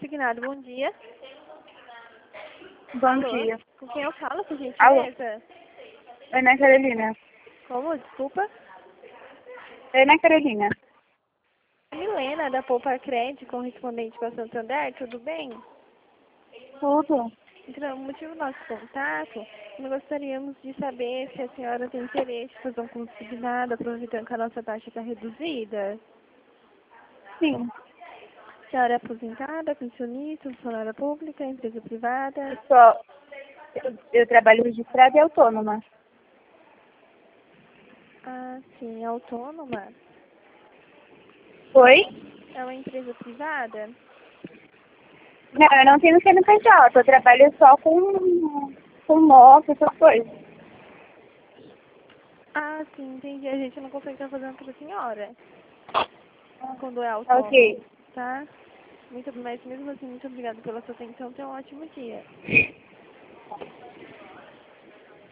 consignado, bom dia. Bom Alô? dia. Com quem eu falo, por Alô? gentileza? Ana Carolina. Como? Desculpa. Ana Carolina. Milena, da Poupa Crédito, correspondente com a Santander, tudo bem? Tudo. Então, o motivo do nosso contato, nós gostaríamos de saber se a senhora tem interesse em fazer um consignado, aproveitando que a nossa taxa está reduzida. Sim. A senhora é aposentada, pensionista, funcionária pública, empresa privada? Eu trabalho registrada e autônoma. Ah, sim, autônoma. Oi? É uma empresa privada? Não, eu não tenho CNPJ. Eu trabalho só com moto, essas coisas. Ah, sim, entendi. A gente não consegue estar fazendo para a senhora. Quando é autônomo, Ok. tá? Mas mesmo assim, muito obrigada pela sua atenção. Tenha um ótimo dia.